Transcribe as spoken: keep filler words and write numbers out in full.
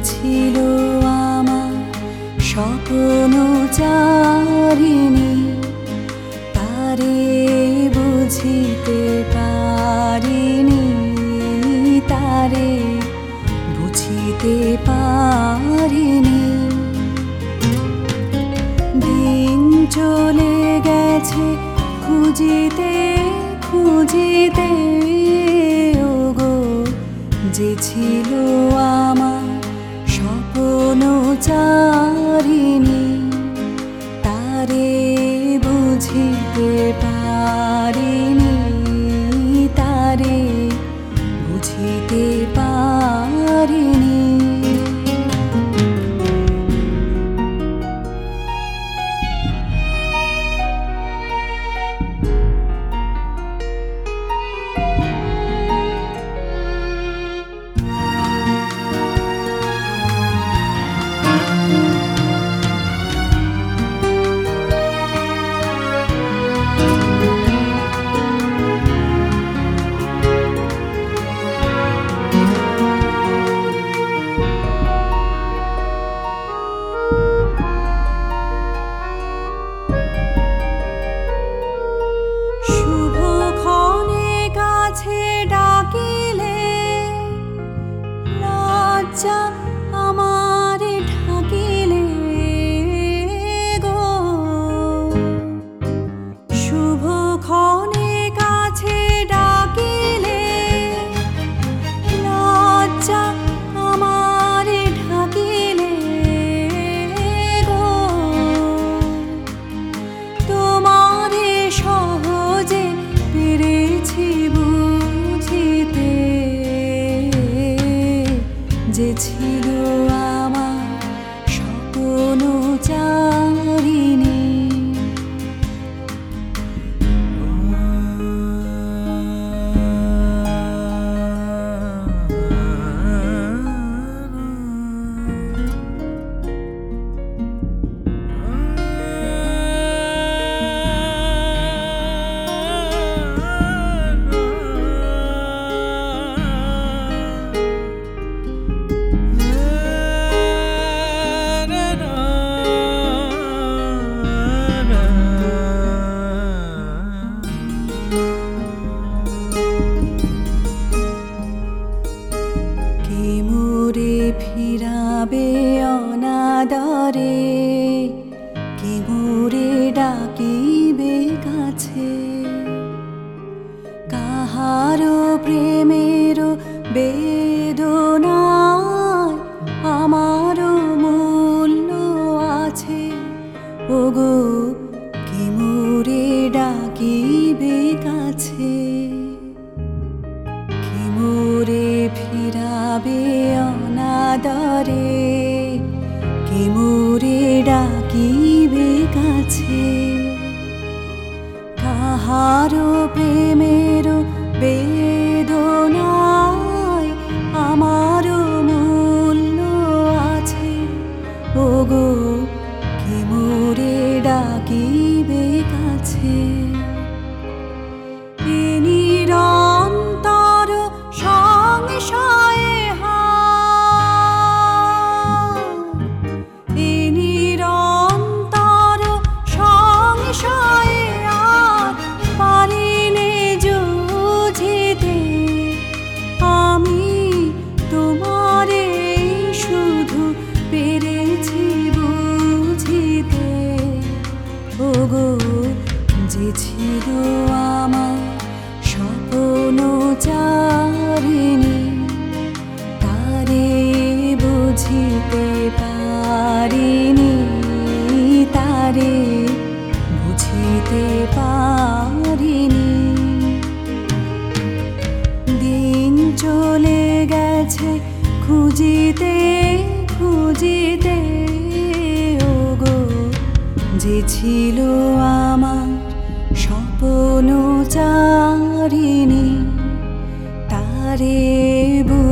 ছিল আমার স্বপ্নচারিণী, তারে বুঝিতে পারিনি, তারে বুঝিতে পারিনি। দিন চলে গেছে খুঁজিতে খুঁজিতে, ওগো যে ছিল আমার স্বপ্নচারিণী, তারে বুঝিতে পারিনি, তারে বুঝিতে পারিনি। আমারে ঢাকিলে গো, শুভক্ষণে কাছে ডাকিলে, লজ্জা আমারে ঢাকিলে গো, তোমারে সহজে পেরেছি বুঝিতে, যে ছিল আমার স্বপ্নচারিণী। ফিরাবে অনাদরে, কে মোরে ডাকিবে কাছে, কাহারো প্রেমের বেদনায় আমারও মূল্য আছে, ওগো কে মোরে ডাকিবে কাছে, কে মোরে ফিরাবে অনাদরে, কে মোরে ডাকিবে কাছে, কাহারো প্রেমের বেদনায় আমারও মূল্য আছে, ওগো কে মোরে ডাকিবে কাছে। এ নিরন্তর সংশয়ে যে ছিল আমার স্বপ্নচারিণী, তারে বুঝিতে পারিনি, তারে বুঝিতে পারিনি। দিন চলে গেছে খুঁজিতে খুঁজিতে, ওগো যে ছিল আমার স্বপ্নচারিণী, তারে